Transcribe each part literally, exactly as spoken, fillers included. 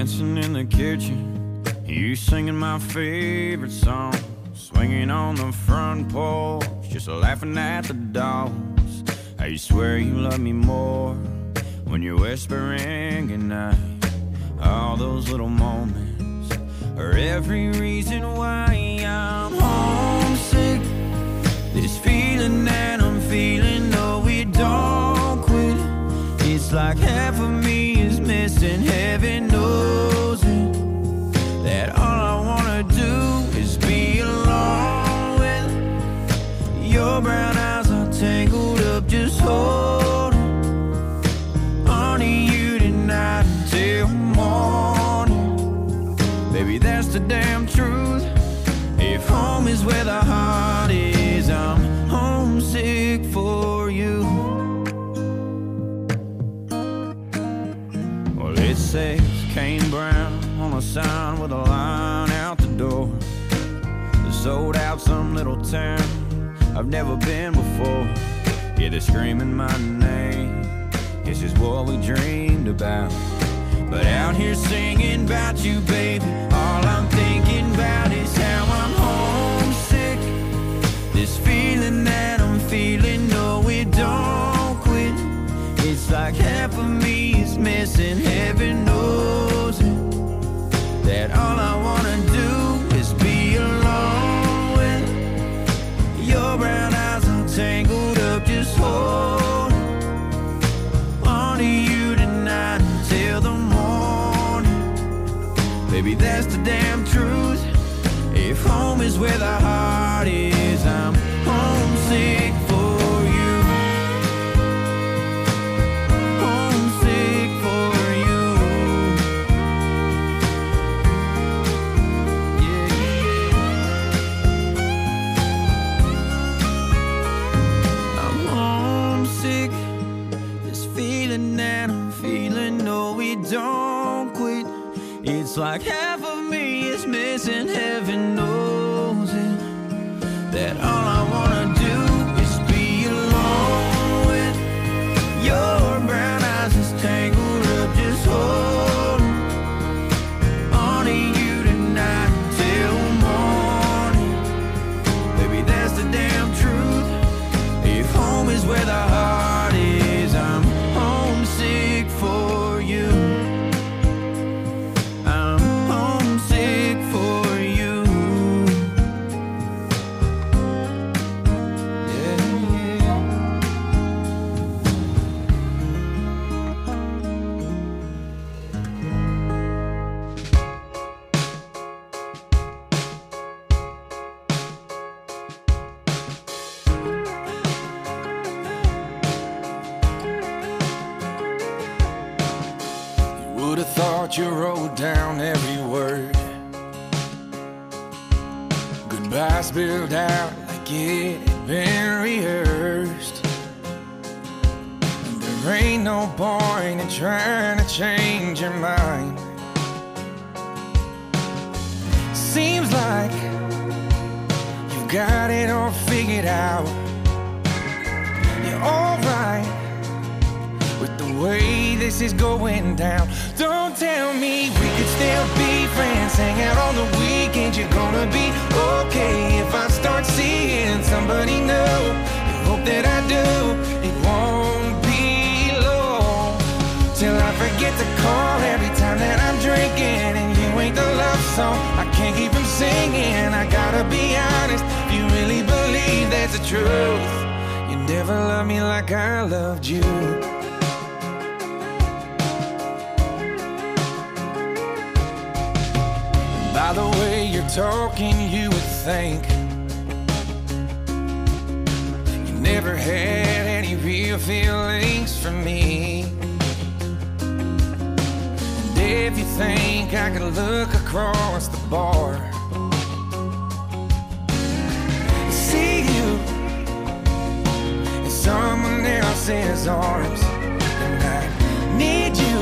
dancing in the kitchen, you singing my favorite song, swinging on the front porch, just laughing at the dogs. I swear you love me more when you're whispering goodnight. All those little moments are every reason why I'm homesick. This feeling that I'm feeling, no, it don't quit. It's like half of me is missing, heaven knows it. That all I wanna do is be alone with your brown eyes are tangled up, just holding on to you tonight until morning. Baby, that's the damn truth. If home is where the heart is, I'm homesick for you. Well, it says Kane Brown on a sign with a line out the door. They're sold out some little town I've never been before. Yeah, they're screaming my name. This is what we dreamed about. But out here singing about you, baby, all I'm thinking about is how I'm homesick. This feeling that I'm feeling, no, it don't quit. It's like half of me is missing, heaven knows it. That all I wanna do is be alone with your brown eyes are tangled up, just hold on to you tonight until the morning. Baby, that's the damn truth. If home is where the heart is, I'm homesick for you. Homesick for you. Yeah, yeah. I'm homesick. This feeling that I'm feeling, no, it don't quit. It's like half of me is missing, heaven knows it. That all I wanna do is be alone with your brown eyes is tangled up, just holding on to you tonight till morning. Baby, that's the damn truth. If home is where the heart is, I'm homesick for you. You wrote down every word. Goodbye spilled out like it had been rehearsed. And there ain't no point in trying to change your mind. Seems like you've got it all figured out. You're alright with the way this is going down. Don't tell me we could still be friends, hang out on the weekends. You're gonna be okay if I start seeing somebody new. You hope that I do. It won't be long till I forget to call every time that I'm drinking, and you ain't the love song I can't keep from singing. I gotta be honest, if you really believe that's the truth, you never loved me like I loved you. By the way you're talking, you would think you never had any real feelings for me. And if you think I could look across the bar, see you in someone else's arms, and I need you.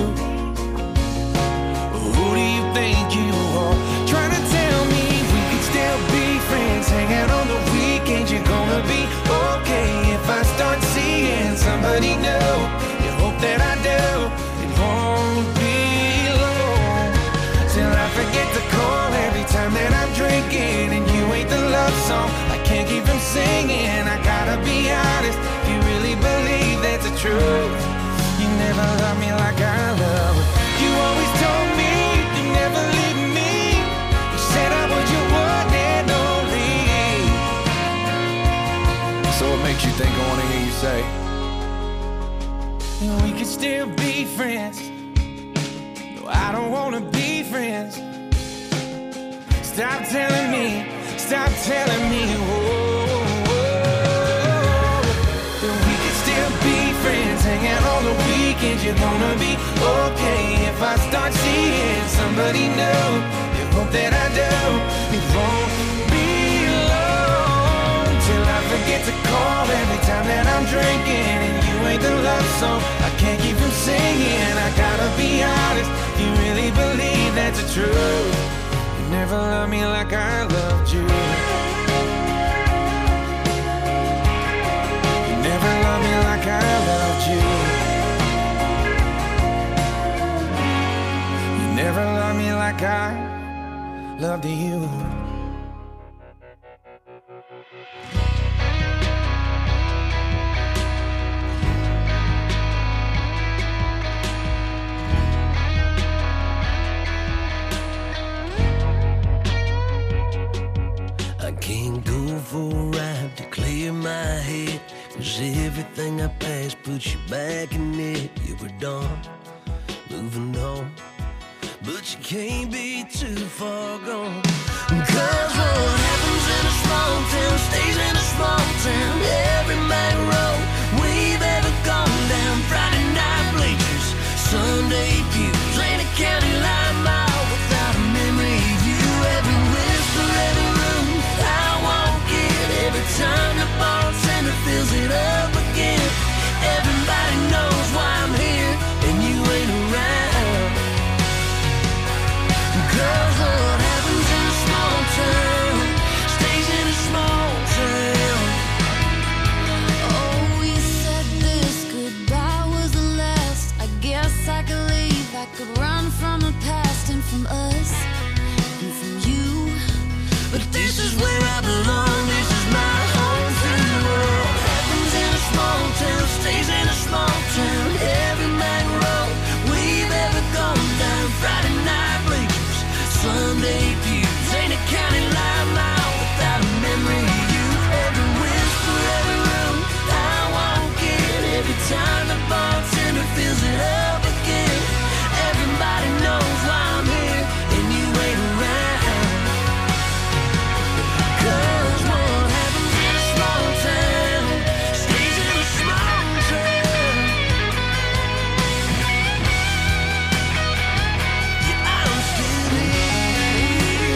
Who do you think you are? Trying to tell me we could still be friends, hang out on the weekends. You're gonna be okay if I start seeing somebody new. You hope that I do. It won't be long can't keep from singing. I gotta be honest, you really believe that's the truth. You never loved me like I love. You always told me you never leave me. You said I was your one and only. So what makes you think I wanna hear you say we could still be friends? No, I don't wanna be friends. Stop telling me, stop telling me, whoa, whoa, that we could still be friends. Hang out on the weekends, you're gonna be okay. If I start seeing somebody new, you hope that I do. It won't be long till I forget to call every time that I'm drinking. And you ain't the love song I can't keep from singing. I gotta be honest, you really believe that's the truth. You never loved me like I loved you. You never loved me like I loved you. You never loved me like I loved you. Can't go for a ride to clear my head, 'cause everything I passed puts you back in it. You were done, moving on, but you can't be too far gone. 'Cause what happens in a small town stays in a small town. Every main road we've ever gone down, Friday night bleachers, Sunday pews, ain't a county line mile without a memory of you. Every whisper, every room I won't get, every time the bartender fills it up again. Everybody knows why I'm here and you ain't around. 'Cause what happens in a small town stays in a small town. Oh, you said this goodbye was the last. I guess I could leave, I could run from the past and from us and from you. But this is where I belong, this is my home free world. Happens in a small town, stays in a small town. Every main road we've ever gone down, Friday night bleachers, Sunday pews, ain't a county line mile without a memory of you. Every whisper, every room I won't get, every time the bartender fills it up again. Everybody knows why I'm here and you ain't around. 'Cause what happens in a small town stays in a small town. Yeah, I'm still here.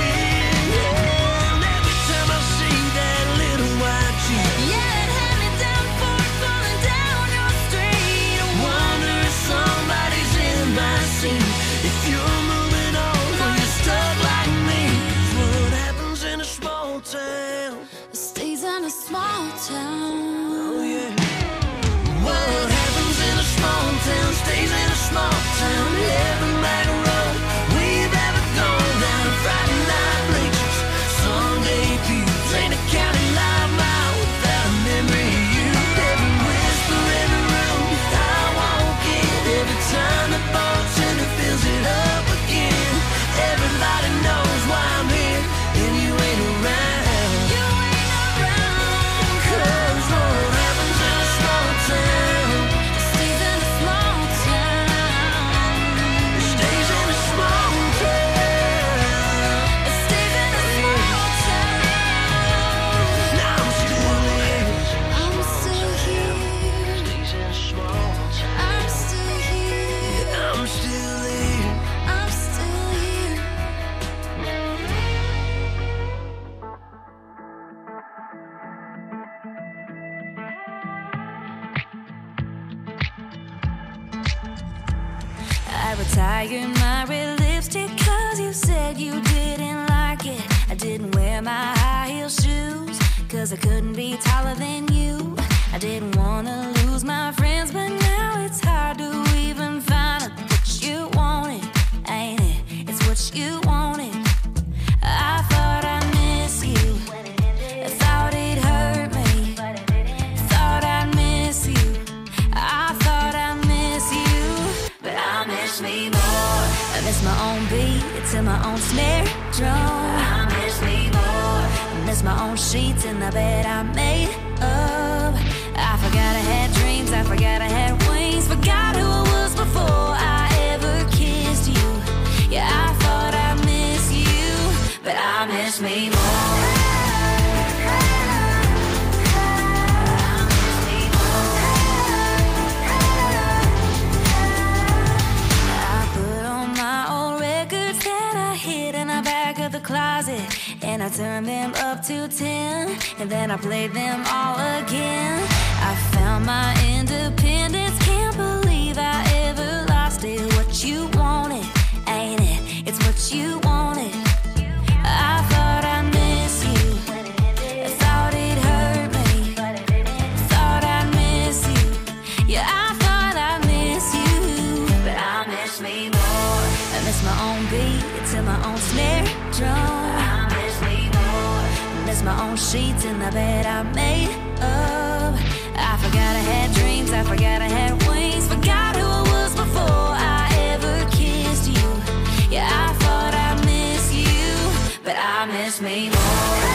And every time I see that little white jeep, Yeah, it had me down for it falling down your street. I wonder if somebody's in my seat. If you're moving on or you're stuck like me. 'Cause what happens in a small town? It stays in a small town. Oh yeah. What happens in a small town stays in a small town. Every main road we've ever gone down, Friday night bleachers, Sunday pews, ain't a county line mile without a memory of you. Every whisper, every room I won't get, every time the bartender fills it up again. Everybody knows why I'm here and you ain't around. You ain't around. 'Cause what happens in a small town It stays in a small town. stays in a small town. It stays in a small town. Now I'm still here. I'm still here. Stays in a small town. I'm still here. I'm still here. I'm still here. I retired my red lipstick 'cause you said you didn't like it. I didn't wear my high heel shoes 'cause I couldn't be taller than you. I didn't wanna lose my friends, but now it's hard to even find what you wanted, ain't it? It's what you wanted. I thought I miss you. I thought miss my own beat to my own snare drum. I miss me more. I miss my own sheets in the bed I made up. I forgot I had dreams, I forgot I had wings, forgot who I was before I ever kissed you. Yeah, I thought I miss you, but I miss me more. Closet, and I turned them up to ten, and then I played them all again. I found my independence, can't believe I ever lost it. What you wanted, ain't it? It's what you wanted. I thought I miss you, I thought it hurt me, thought I miss you. Yeah, I thought I miss you, but I miss me more. I miss my own beat to my own snare drum. I miss me more. I miss my own sheets in the bed I made up. I forgot I had dreams, I forgot I had wings, forgot who I was before I ever kissed you. Yeah, I thought I miss you, but I miss me more.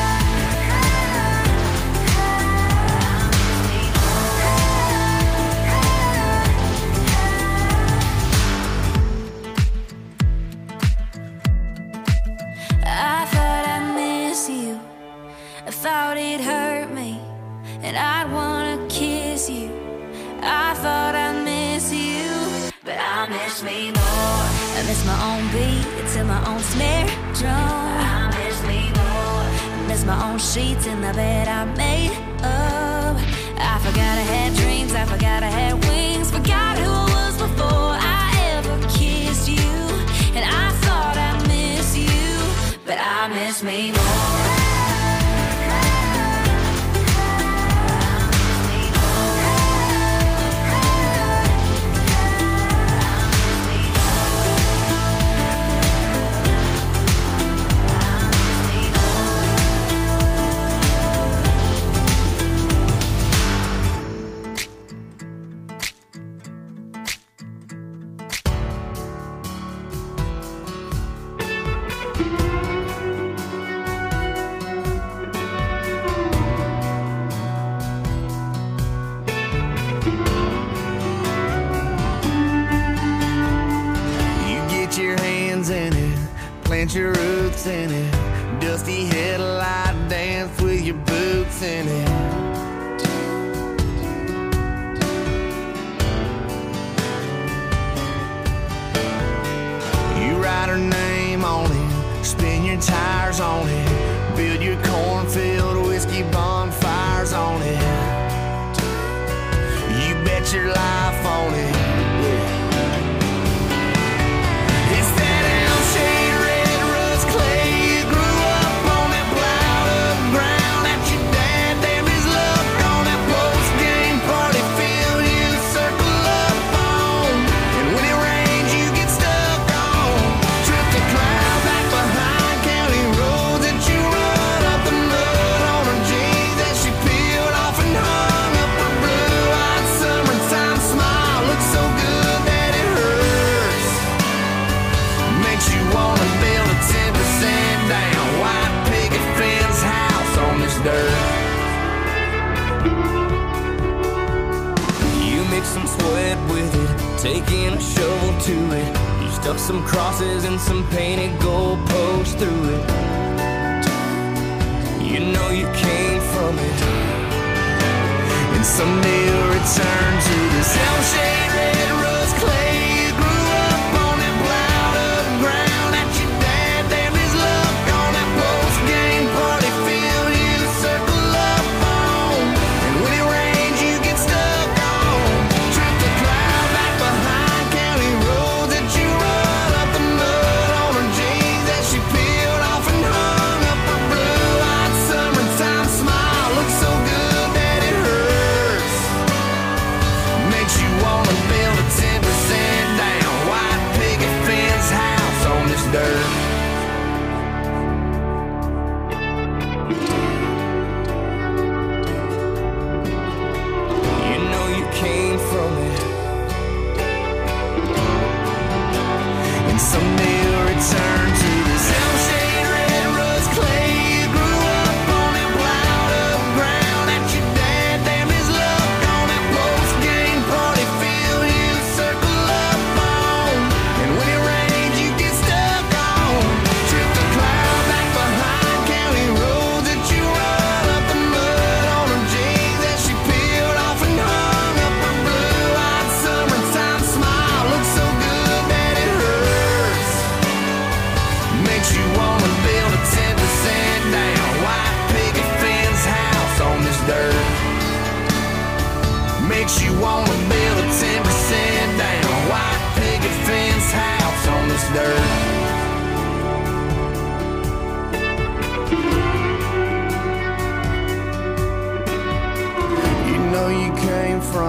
I thought it hurt me, and I'd wanna kiss you. I thought I miss you, but I miss me more. I miss my own beat to my own snare drum. I miss me more. I miss my own sheets in the bed I made up. I forgot I had dreams, I forgot I had wings, forgot who I was before I ever kissed you. And I thought I miss you, but I miss me more. Your roots in it, dusty headlight dance with your boots in it. You write her name on it, spin your tires on it, build your cornfield whiskey bonfires on it. You bet your life on it. Taking a shovel to it, you stuck some crosses and some painted goalposts through it. You know you came from it, and someday you'll return to this Elm-shaped red rust clay. You grew up on that plowed up ground that your dad damned his luck on that post-game party field you circle up on. And when it rains you get stuck on, trip the cloud back behind county roads that you run up the mud on her jeans that she peeled off and hung up her blue-eyed summertime smile. Looks so good that it hurts, makes you wanna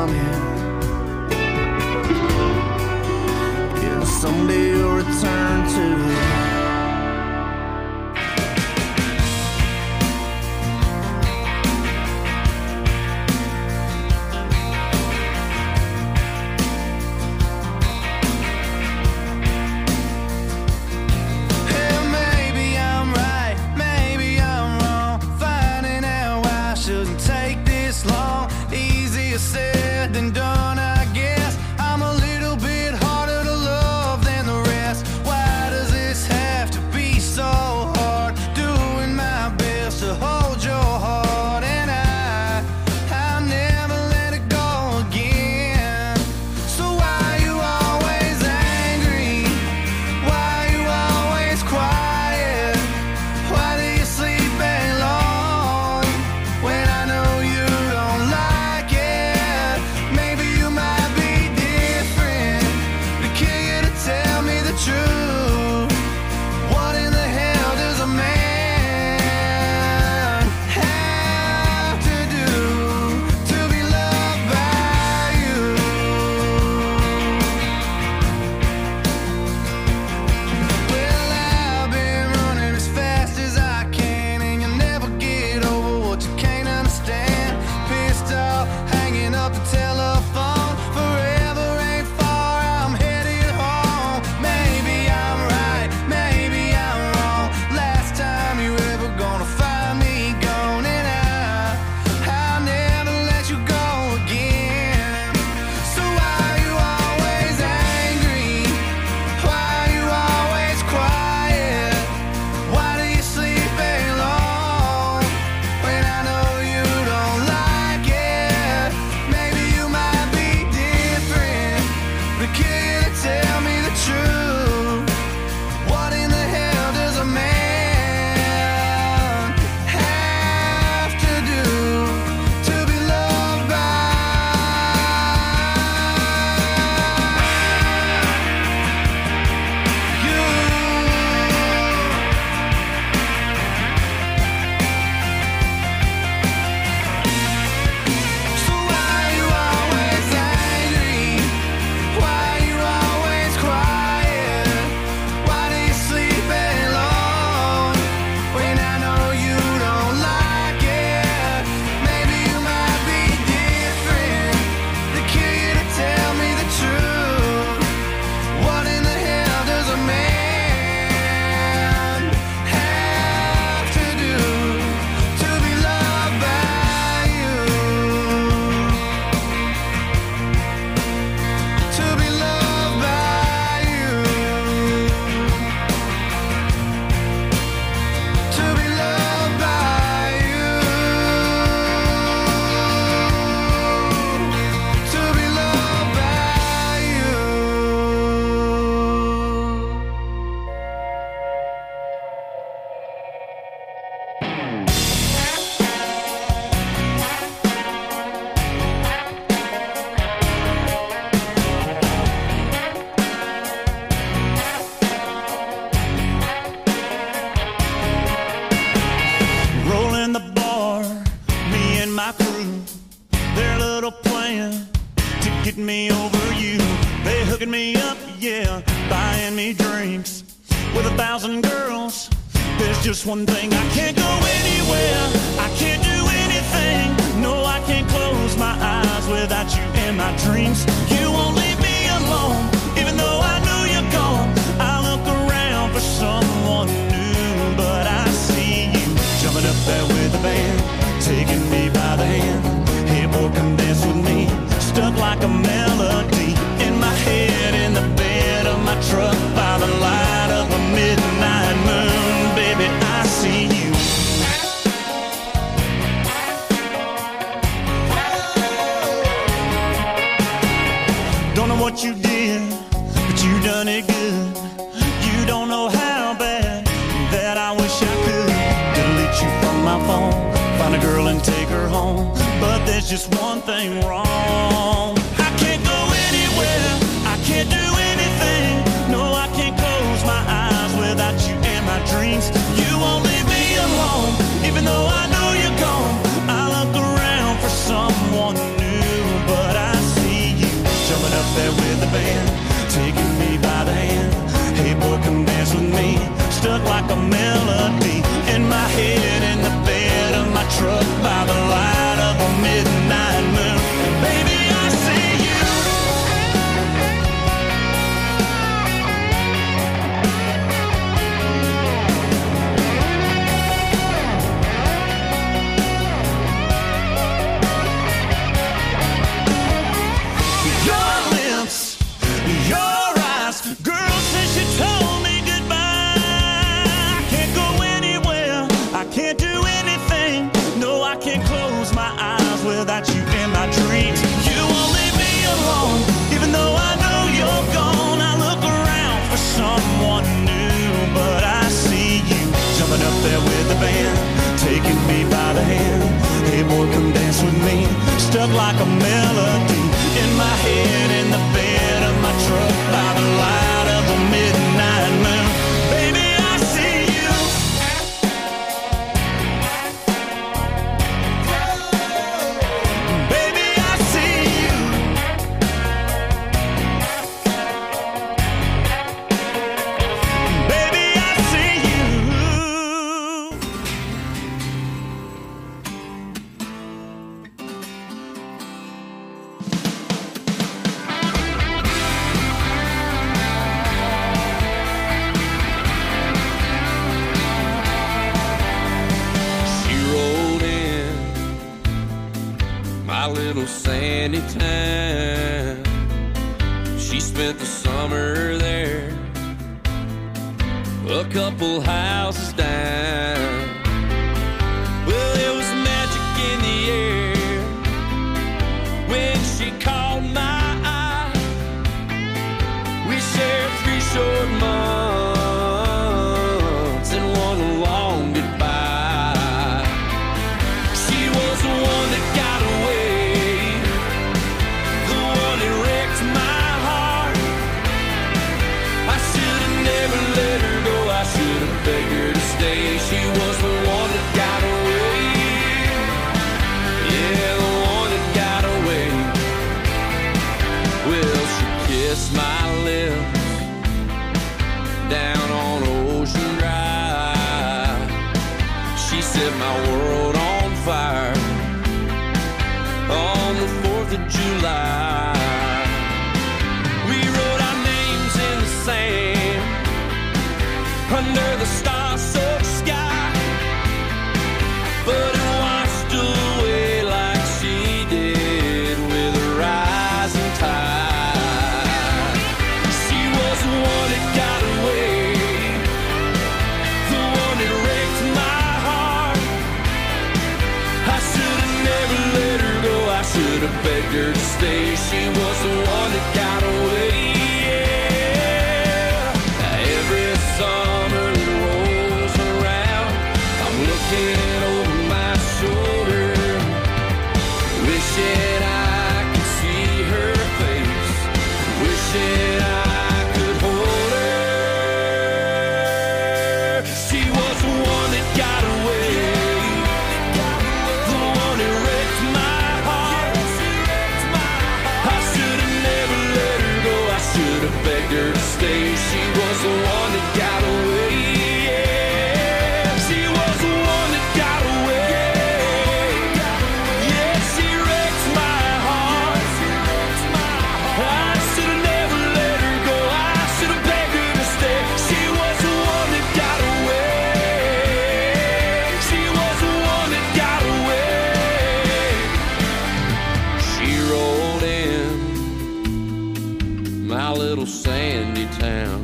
coming. Yeah, someday you'll return to it. Said than done, I guess. I'm a little bit harder to love than the rest. Why does this have to be so hard? Doing my best to hold your heart, and I, I'll never let it go again. So why you always angry? Why you always quiet? Why do you sleep alone when I know you don't like it? Tell me the truth. What in the hell does a man have to do to be loved by you? Well, I've been running as fast as I can, and you'll never get over what you can't understand. Pissed off, hanging up the telephone. Forever ain't far, I'm headed home. Maybe I'm right, maybe I'm wrong. Last time you ever gonna find me gone, and I, I'll never let you go again. So why you always angry? Why you always quiet? Why do you sleep alone when I know you don't like it? Maybe you might be different, but can you tell me the truth? What in the hell does a man have to do to be loved by you? So why you always angry? Why you always quiet? Why do you sleep alone when I know you don't like it? Maybe you might be different. The key to tell me the truth. What in the hell does a man have to do to be loved by you? To be loved by you. To be loved by you. To be loved by you. Rolling the bar, me and my crew, their little plan to get me over you. They hooking me up, yeah, buying me drinks with a thousand girls. There's just one thing, I can't go anywhere, I can't do anything. No, I can't close my eyes without you in my dreams. You won't leave me alone, even though I know you're gone. I look around for someone new, but I see you jumping up there with the band, taking me by the hand. Hey boy, come dance with me, stuck like a melody in my head, in the bed of my truck, by the light of a midnight moon. Baby, I see you. Don't know what you did, but you done it good. You don't know how bad that I wish I could delete you from my phone, find a girl and take her home. But there's just one thing wrong, I can't go anywhere, I can't do anything. No, I can't close my eyes without you in my dreams. You won't leave me alone, even though I know you're gone. I look around for someone new, but I boy, come dance with me. Stuck like a melody in my head, in the bed of my truck, by the light of the midnight moon. Baby, I see you. Baby, I see you. Baby, I see you. Little sandy town. She spent the summer there, a couple houses down. Well, there was magic in the air when she caught my eye. We shared three short months and one long goodbye. She was the one that got away, begged her to stay. She was the one that got away. Yeah, the one that got away. Well, she kissed my lips down on Ocean Drive. She set my world on fire on the fourth of July. We wrote our names in the sand under the star-soaked sky, but it washed away like she did with a rising tide. She was the one that got away, the one that wrecked my heart. I should have never let her go, I should have begged her to stay. She was the one that got away. Looking over my shoulder, wishing I could see her face, wishing I could hold her. She was the one that got away, the one that wrecked my heart. I should have never let her go, I should have begged her to stay. She was the one that got away. Sandy town.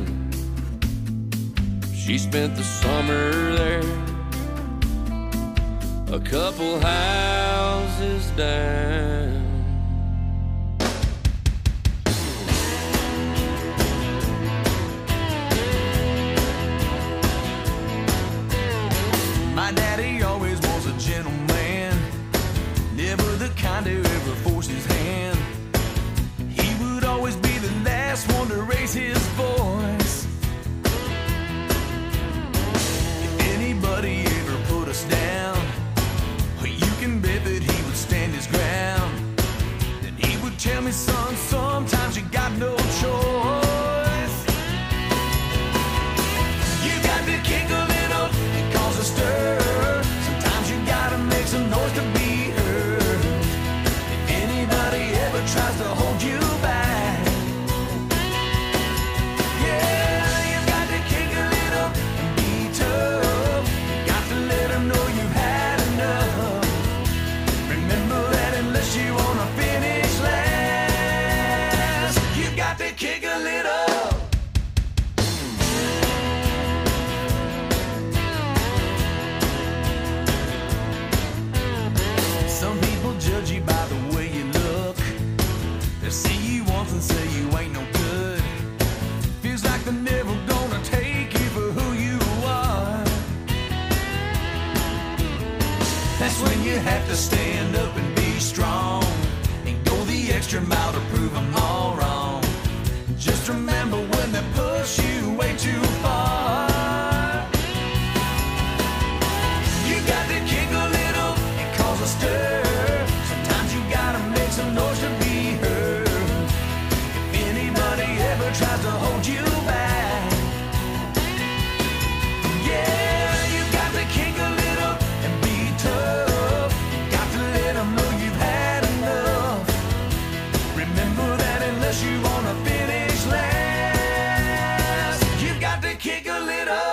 She spent the summer there, a couple houses down. My daddy always was a gentleman, never the kind to ever force his hand. He would always be the last one to raise his voice. If anybody ever put us down, you can bet that he would stand his ground. Then he would tell me, son, sometimes you got no choice. You got to kick a little and cause a stir. Sometimes you gotta make some noise to be heard. If anybody ever tries to hold you back, you on a finish line. to stand up and be strong and go the extra mile to prove them all wrong. Just remember when they push you way too far, you got to kick a little and cause a stir. Sometimes you gotta make some noise to be heard. If anybody ever tries to hold you back, yeah, you got to kick a little and be tough. Got to let them know you've had enough. Remember that unless you wanna finish last, you've got to kick a little.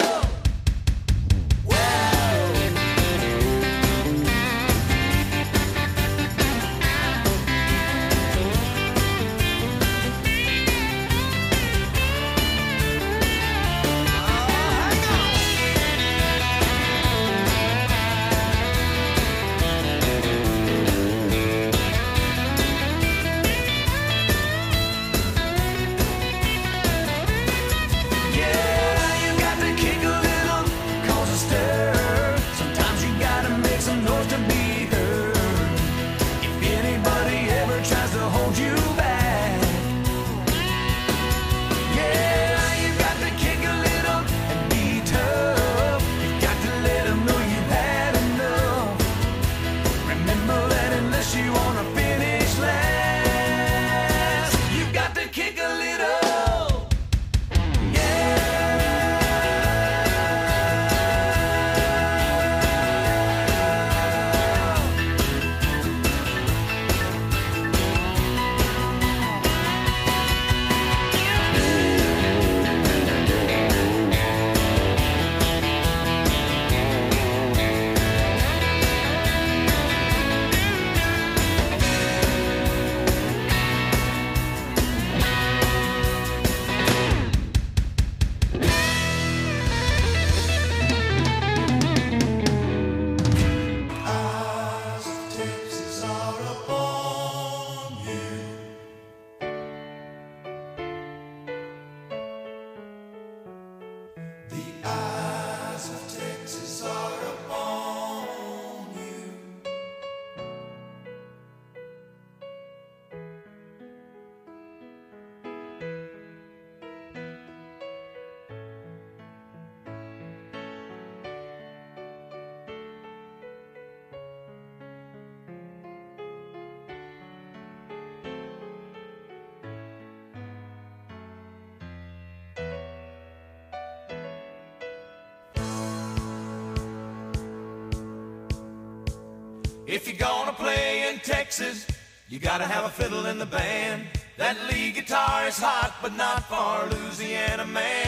If you're gonna play in Texas, you gotta have a fiddle in the band. That lead guitar is hot, but not for Louisiana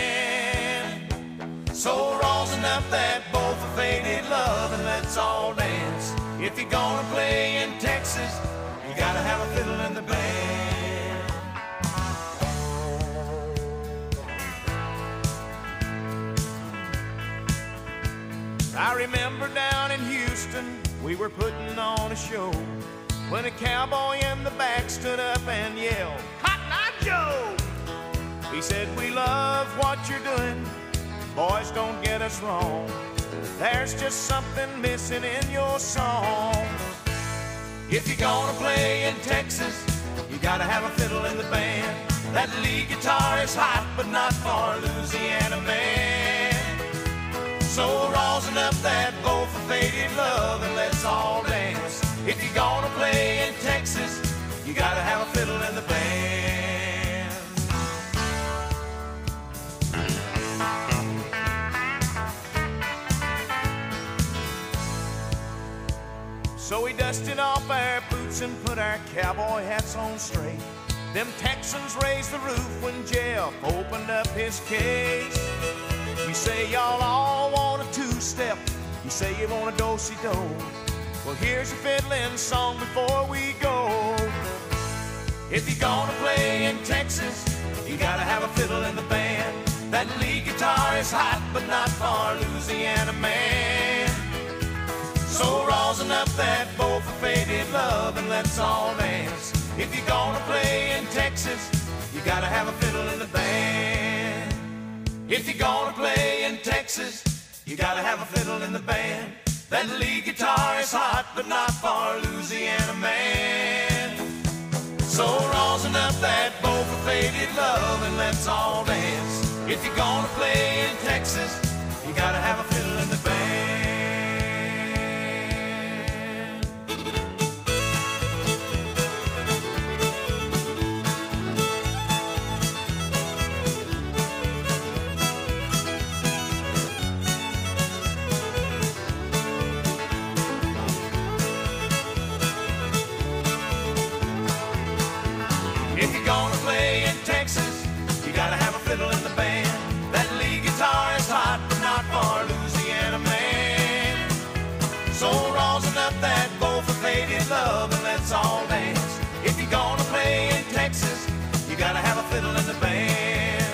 man. So rosin up that bowl for faded love and let's all dance. If you're gonna play in Texas, you gotta have a fiddle in the band. I remember down in Houston, we were putting on a show when a cowboy in the back stood up and yelled, "Cotton Eye Joe!" He said, "We love what you're doing, boys, don't get us wrong. There's just something missing in your song. If you're gonna play in Texas, you gotta have a fiddle in the band. That lead guitar is hot, but not for Louisiana man. So rosin up that bowl for faded love and let's all dance. If you're gonna play in Texas, you gotta have a fiddle in the band." So we dusted off our boots and put our cowboy hats on straight. Them Texans raised the roof when Jeff opened up his case. You say y'all all want a two-step, you say you want a do-si-do. Well, here's your fiddling song before we go. If you're gonna play in Texas, you gotta have a fiddle in the band. That lead guitar is hot, but not for Louisiana man. So rosin up that bowl for faded love and let's all dance. If you're gonna play in Texas, you gotta have a fiddle in the band. If you're gonna play in Texas, you gotta have a fiddle in the band. That lead guitar is hot, but not for Louisiana man. So rosin up that bow for faded love and let's all dance. If you're gonna play in Texas, you gotta have a fiddle in the band. If you're gonna play in Texas, you gotta have a fiddle in the band. That lead guitar is hot, but not for Louisiana man. So rosin up that bow for faded love and let's all dance. If you're gonna play in Texas, you gotta have a fiddle in the band.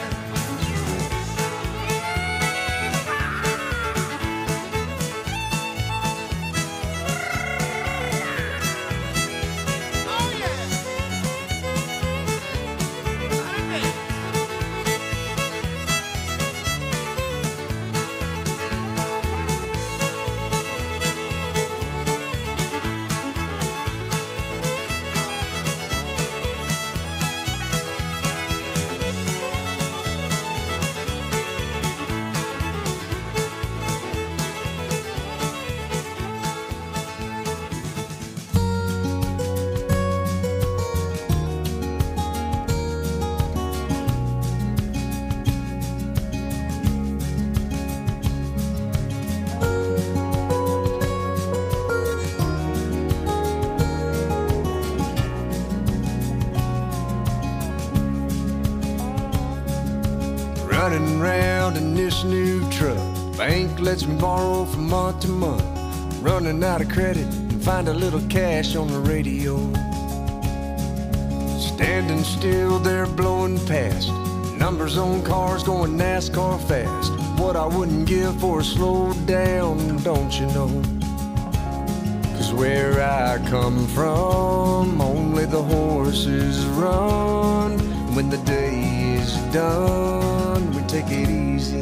Running round in this new truck. Bank lets me borrow from month to month. Running out of credit and find a little cash on the radio. Standing still there blowing past. Numbers on cars going NASCAR fast. What I wouldn't give for a slow down, don't you know? Cause where I come from, only the horses run. When the day is done, we take it easy.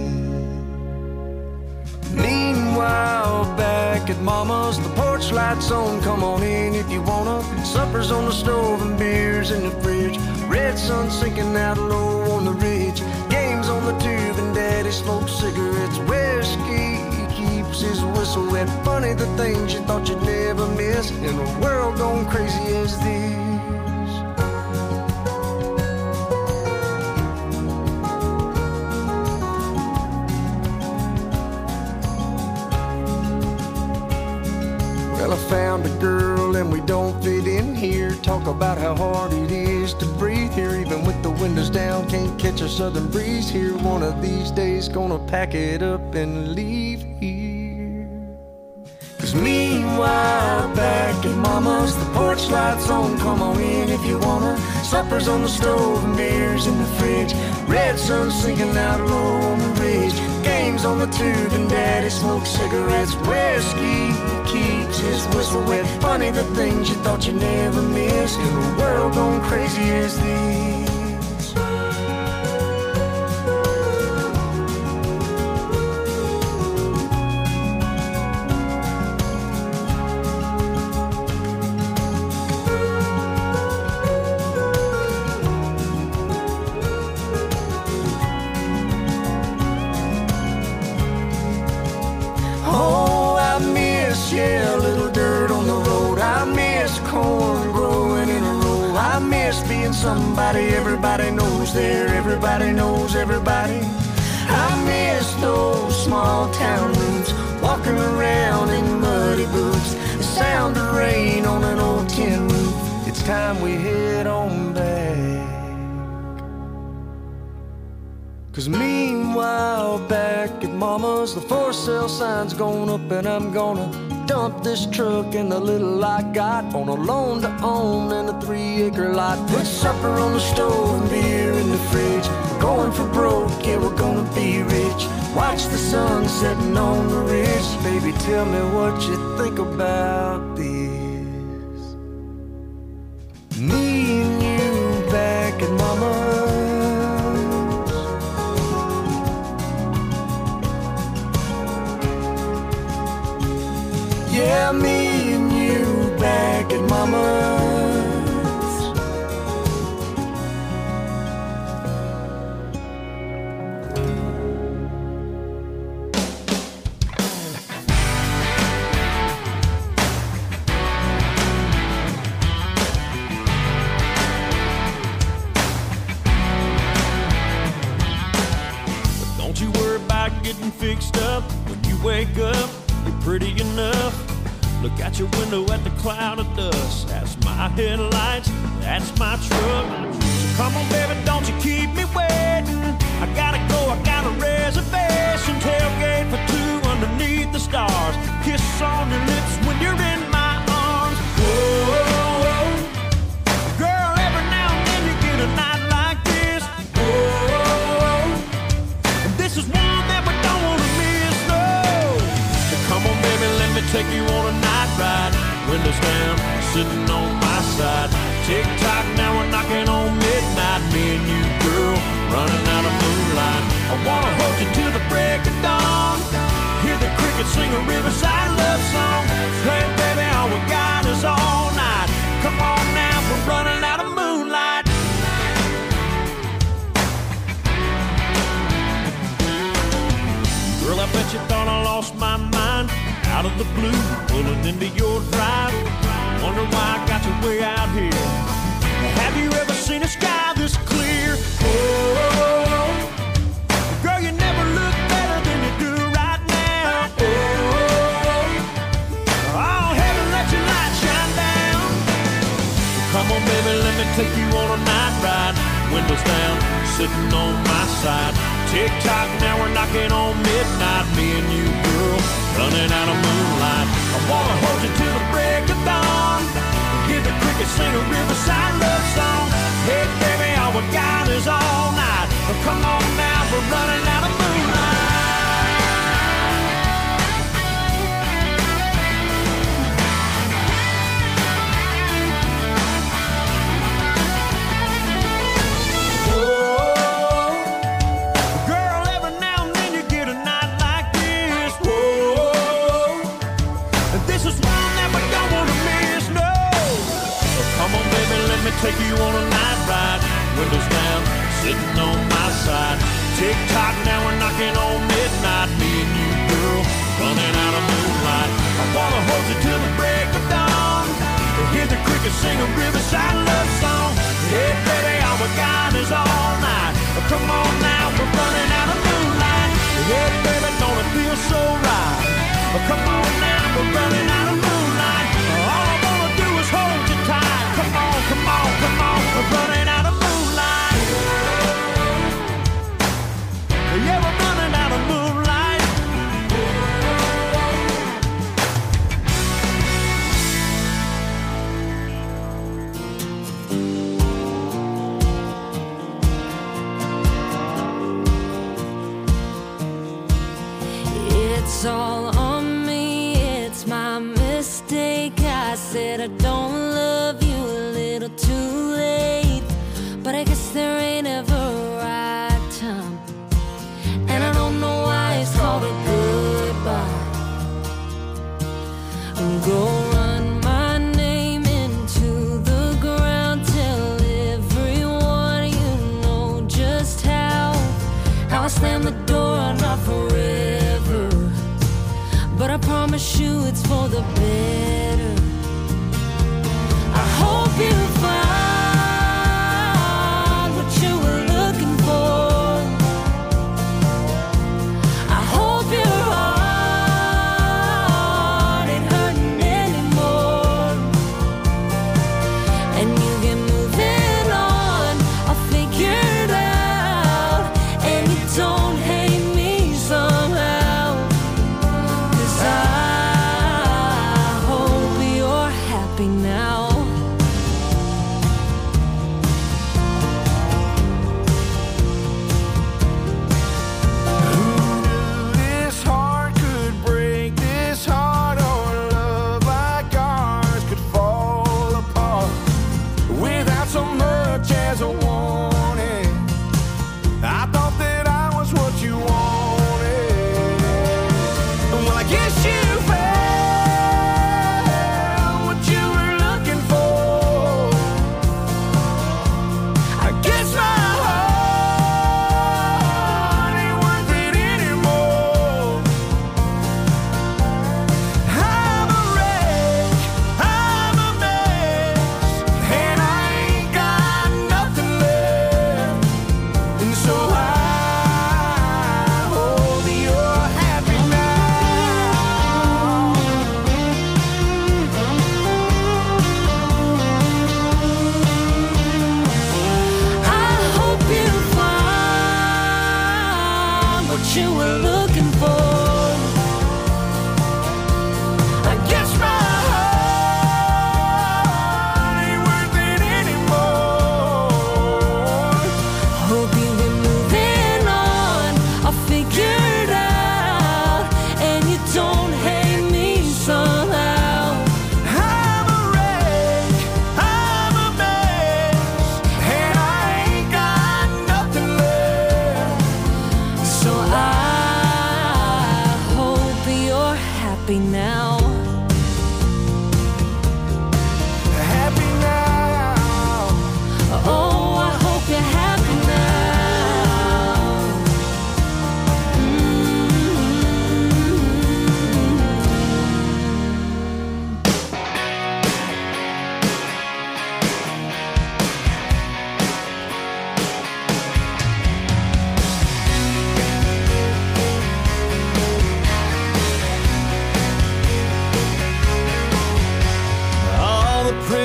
Meanwhile, back at Mama's, the porch lights on, come on in if you wanna. Supper's on the stove and beers in the fridge. Red sun sinking out low on the ridge. Games on the tube and Daddy smokes cigarettes. Whiskey keeps his whistle wet. Funny the things you thought you'd never miss in a world gone crazy as this. Well, I found a girl and we don't fit in here. Talk about how hard it is to breathe here. Even with the windows down, can't catch a southern breeze here. One of these days gonna pack it up and leave here. Cause meanwhile, back at Mama's, the porch lights on, come on in if you wanna. Supper's on the stove and beers in the fridge. Red sun sinking out low on the ridge. Games on the tube and Daddy smokes cigarettes. Whiskey keeps his whistle wet. Funny the things you thought you'd never miss in a world gone crazy as this. Yeah, a little dirt on the road. I miss corn growing in a row. I miss being somebody everybody knows there. Everybody knows everybody. I miss those small town roots. Walking around in muddy boots. The sound of rain on an old tin roof. It's time we head on back. Cause meanwhile, back at Mama's, the for sale sign's gone up and I'm gonna dump this truck and the little I got on a loan to own and a three acre lot. Put supper on the stove and beer in the fridge. We're going for broke, yeah, we're gonna be rich. Watch the sun setting on the ridge. Baby, tell me what you think about this. Me and you back at Mama's. wake up, you're pretty enough. Look out your window at the cloud of dust. That's my headlights, that's my truck. So come on, baby, don't you keep me waiting. I gotta go, I got a reservation. Tailgate for two underneath the stars. Kiss on your lips when you're in my arms. Whoa, girl, every now and then you get a night like this. Whoa, this is one that we don't wanna miss, no. So come on, baby, let me take you on a night ride. Windows down, sitting on my side. Tick tock, now we're knocking on midnight. Me and you, girl, running out of moonlight. I wanna hold you till the break of dawn. Hear the crickets sing a riverside love song. Hey, baby, all we got is all night. Come on now, we're running out of moonlight. Girl, I bet you thought I lost my mind. Out of the blue, pulling into your drive. Wonder why I got you way out here. Have you ever seen a sky this clear? Oh, girl, you never look better than you do right now. Oh, oh, heaven, let your light shine down. Come on, baby, let me take you on a night ride. Windows down, sitting on my side. Tick tock, now we're knocking on midnight. Me and you, girl, running out of moonlight. I wanna hold you till the break of dawn. Hear the crickets sing a riverside love song. Hey, baby, all we got is all night. Come on now, we're running out of moonlight. Take you on a night ride, windows down, sitting on my side. Tick tock, now we're knocking on midnight. Me and you, girl, running out of moonlight. I wanna hold you till the break of dawn. Hear the crickets sing a riverside love song. Hey, baby, all we got is all night. Come on now, we're running out of moonlight. Hey, baby, don't it feel so right? Come on now, we're running out of moonlight. All I wanna do is hold you tight. Come on, come on, come on, we're running out of moonlight. Yeah, we're running out of moonlight. It's all on me, it's my mistake. I said I don't love you a little too late, but I guess there ain't ever a right time. And I don't know why it's called a goodbye. Go run my name into the ground. Tell everyone you know just how How I slam the door, not forever, but I promise you it's for the better.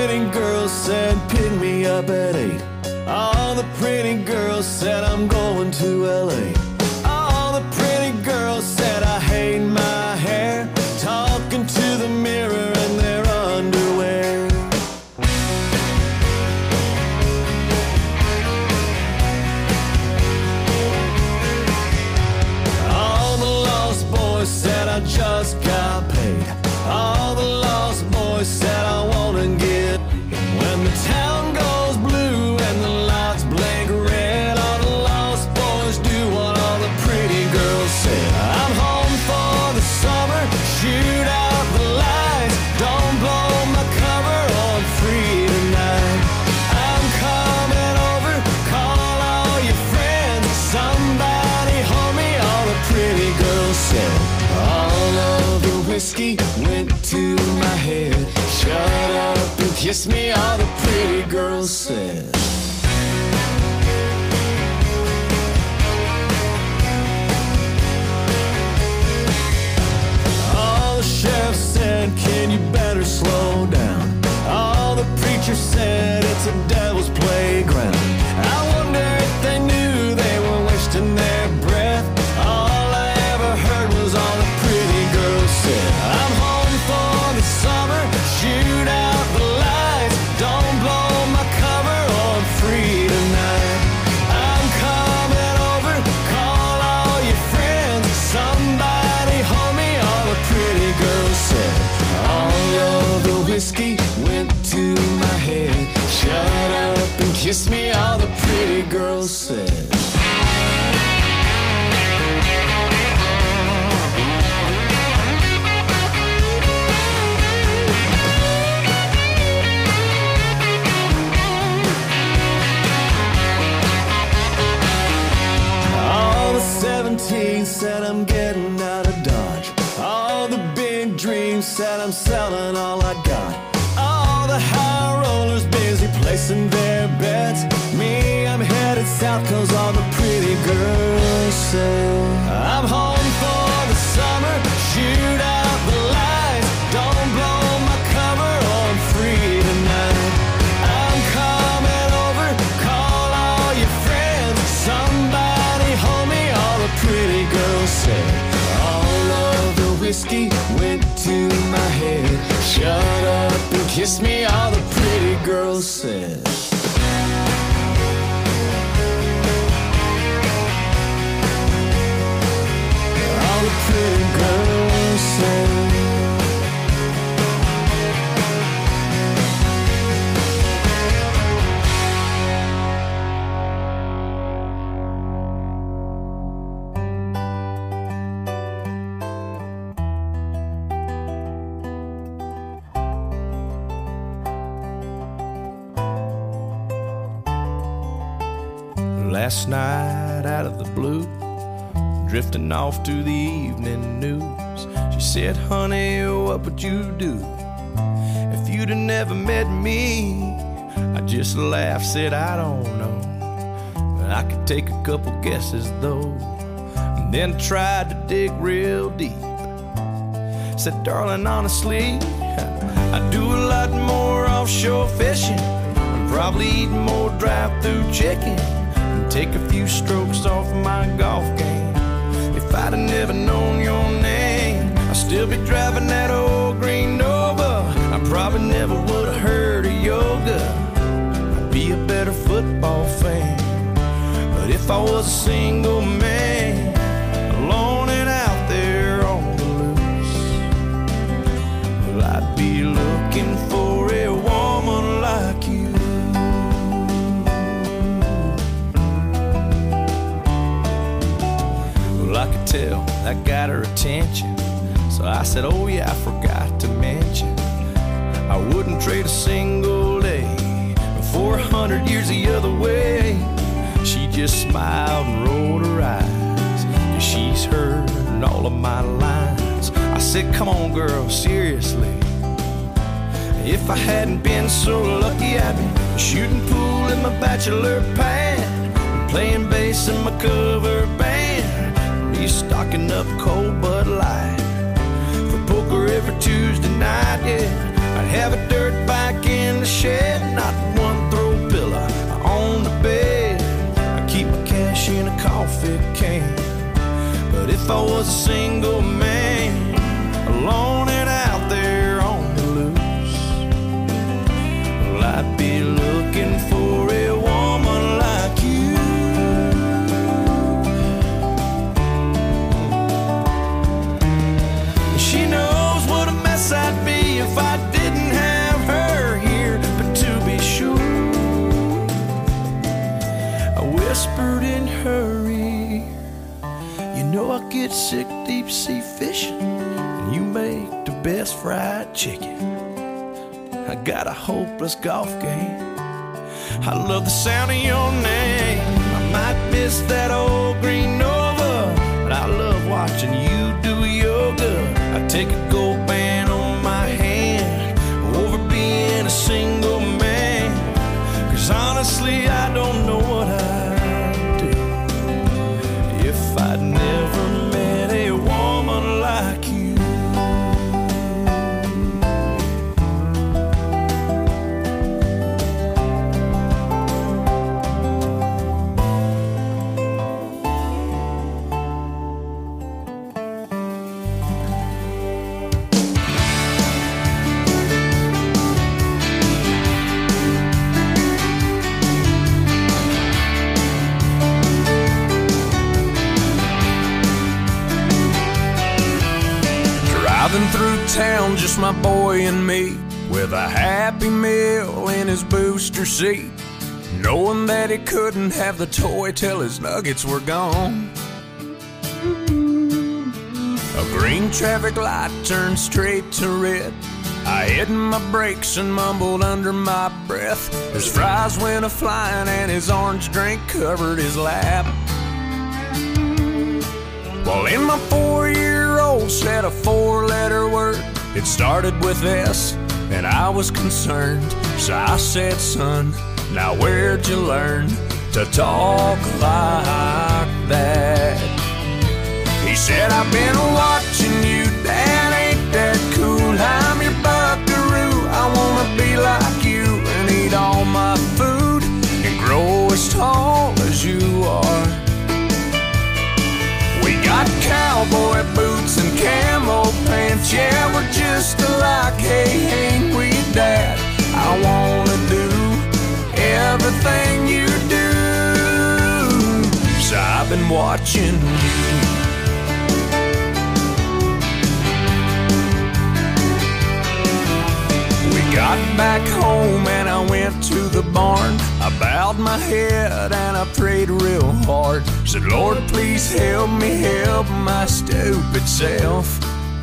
pretty girls said pick me up at eight. All the pretty girls said I'm going to L A. All the pretty girls said I hate my hair, talking to the mirror in their underwear. All the lost boys said I just got paid. All the lost boys said I wanna get. When the town goes blue and the lights blink red, all the lost boys do what all the pretty girls said. I'm home for the summer, shoot out the lights, don't blow my cover on free tonight. I'm coming over, call all your friends, somebody hold me, all the pretty girls said. All of the whiskey went to my head, shut up and kiss me, all the pretty girls said. All the sheriff said, can you better slow down? All the preachers said, it's a devil's playground. I wonder if they knew they were wasting their breath. All I ever heard was all the pretty girls said. I'm home for the summer, shoot out the lights, don't blow my cover on free tonight. I'm coming over, call all your friends, somebody hold me, all the pretty girls said. All of the whiskey went to my head, shut up and kiss me, all the pretty girls said. seventeen said I'm getting out of Dodge. All the big dreams said I'm selling all I got. All the high rollers busy placing their bets. Me, I'm headed south cause all the pretty girls say. I'm home for the summer, shoot out the lights, don't blow my cover on free tonight. I'm coming over, call all your friends, somebody hold me, all the pretty girls say. All of the whiskey went to my head, shut up and kiss me, all the pretty girls said. All the pretty girls said. Last night out of the blue, drifting off to the evening news, she said, honey, what would you do if you'd have never met me? I just laughed, said, I don't know, I could take a couple guesses though, and then tried to dig real deep. Said, darling, honestly, I do a lot more offshore fishing, I'd probably eat more drive-through chicken, take a few strokes off my golf game. If I'd have never known your name, I'd still be driving that old green Nova. I probably never would have heard of yoga. I'd be a better football fan. But if I was a single man, alone and out there on the loose, well, I'd be looking for a woman like you. I could tell that got her attention, so I said, oh yeah, I forgot to mention, I wouldn't trade a single day for a hundred years the other way. She just smiled and rolled her eyes, 'cause she's heard all of my lines. I said, come on girl, seriously, if I hadn't been so lucky, I'd be shooting pool in my bachelor pad, playing bass in my cover band, stocking up cold Bud Light for poker every Tuesday night. Yeah, I'd have a dirt bike in the shade. if I was a single man, alone and out there on the loose, well, I'd be looking for a woman like you. She knows what a mess I'd be if I didn't have her here, but to be sure, I whispered in her ear, you know I get sick deep sea fishing, and you make the best fried chicken. I got a hopeless golf game, I love the sound of your name. I might miss that old green Nova, but I love watching you do yoga. I take a gold band on my hand over being a single man, 'cause honestly I don't know what I'd do if I'd never met a woman like you. Driving through town, just my boy and me, with a Happy Meal in his booster seat, knowing that he couldn't have the toy till his nuggets were gone. A green traffic light turned straight to red. I hit my brakes and mumbled under my breath. His fries went a-flying and his orange drink covered his lap. Well, in my four-year-old said a four-letter word. It started with S, and I was concerned. So I said, son, now where'd you learn to talk like that? He said, I've been watching you, Dad, ain't that cool? I'm your buckaroo, I wanna be like you and eat all my food and grow as tall as you are. We got cowboy boots and camo pants, yeah, we're just alike, hey, ain't we, Dad? I wanna do everything you do, so I've been watching you. We got back home and I went to the barn. I bowed my head and I prayed real hard. Said, Lord, please help me help my stupid self.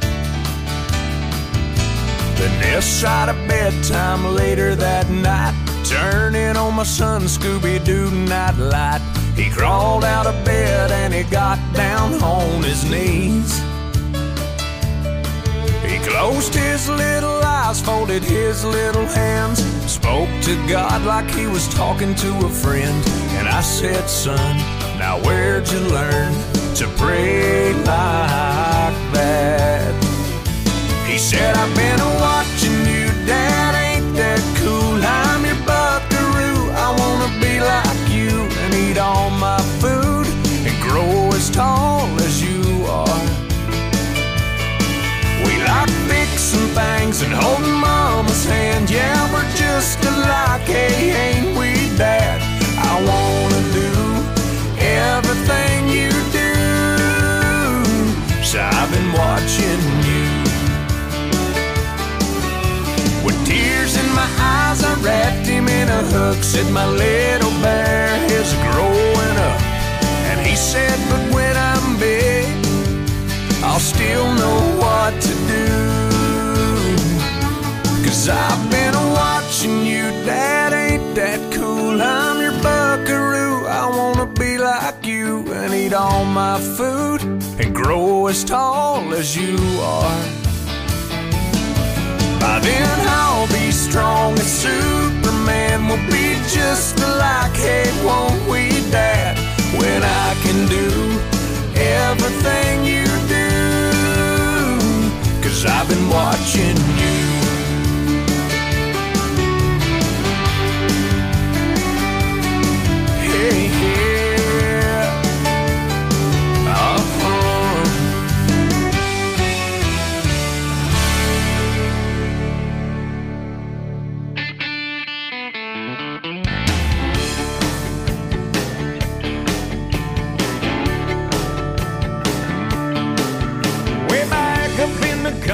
Then this side of bedtime later that night, turning on my son Scooby-Doo nightlight. He crawled out of bed and he got down on his knees. He closed his little eyes, folded his little hands, spoke to God like he was talking to a friend. And I said, son, now where'd you learn to pray like that? He said, I've been watching you, Dad, ain't that cool? I'm your buckaroo, I wanna be like you and eat all my food and grow as tall as you are. We like fixing things and holding Mama's hand, yeah, we're just alike, hey, ain't we, Dad? I wanna do everything you do, so I've been watching you. With tears in my eyes, I wrapped him in a hug, said my little bear is growing up. And he said, but when I'm big, I'll still know what to do. 'Cause I've been watching you, Dad, ain't that cool? I'm your buckaroo, I wanna be like you and eat all my food and grow as tall as you are. By then I'll be strong as Superman, we'll be just alike, hey, won't we, Dad? When I can do everything you do, 'cause I've been watching you. Hey, yeah. Uh-huh.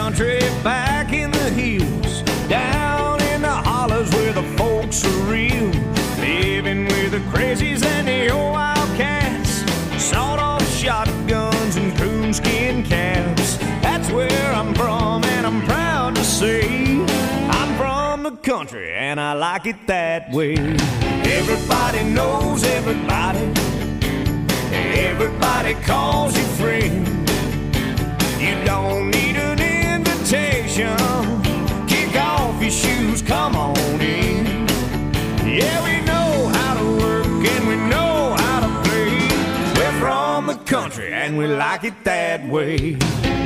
country, back in the hills, down in the hollers where the folks are real, living with the crazies and the old wildcats, sawed-off shotguns and coonskin caps. That's where I'm from, and I'm proud to say I'm from the country, and I like it that way. Everybody knows everybody, everybody calls you friend. You don't need an invitation. Kick off your shoes, come on in. Yeah, we know how to work and we know how to play. We're from the country and we like it that way.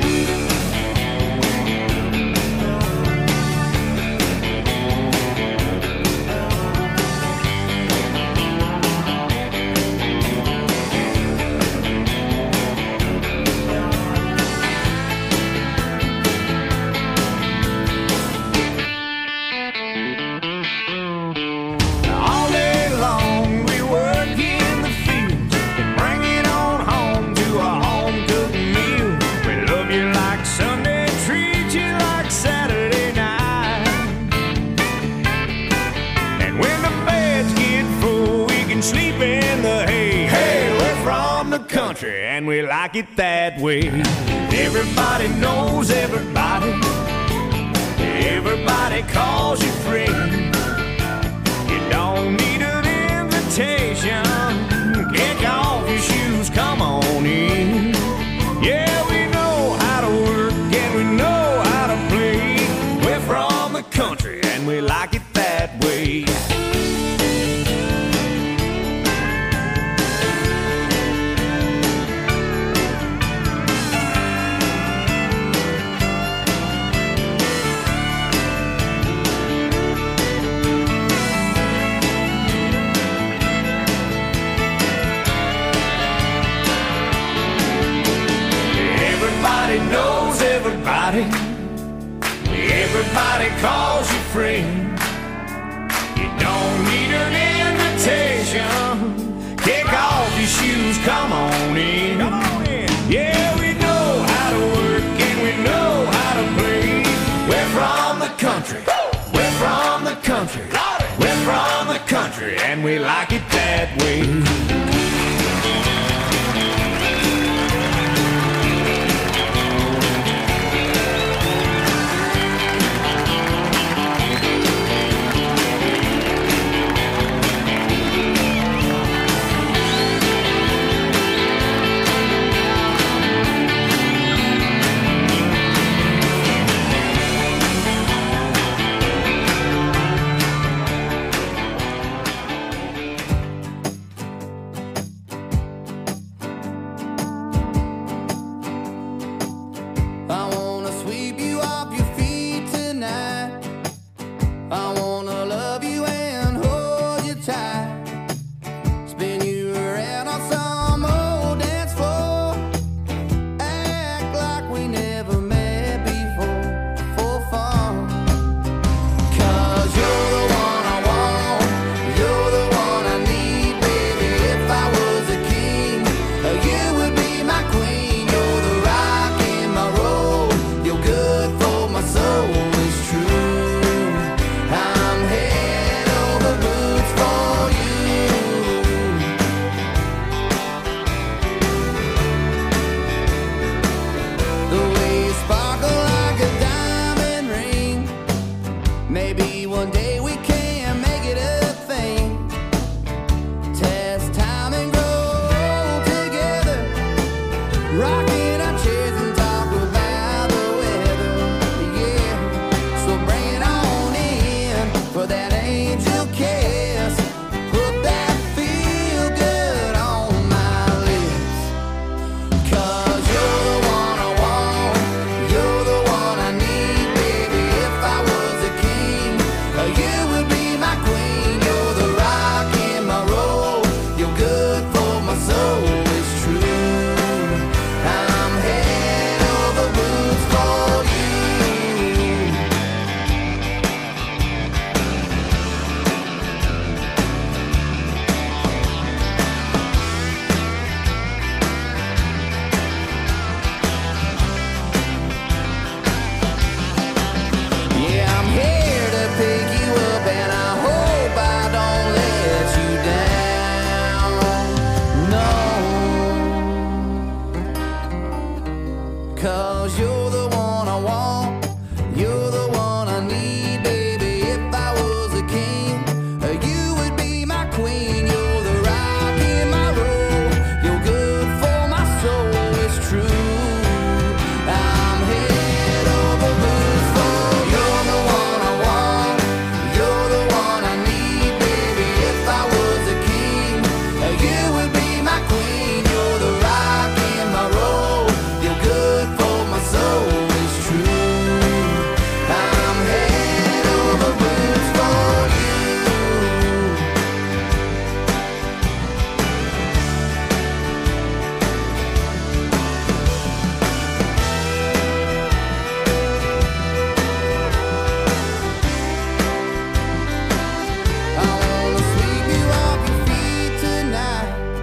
And we like it that way. Everybody knows everybody, everybody calls you friend. You don't need an invitation. Kick off your shoes, come on in. Yeah, we know how to work and we know how to play. We're from the country and we like it that way. Knows everybody, everybody calls you friend. You don't need an invitation. Kick off your shoes, come on in. Come on in. Yeah, we know how to work and we know how to play. We're from the country, we're from the country, we're from the country, and we like it that way. You would be my queen.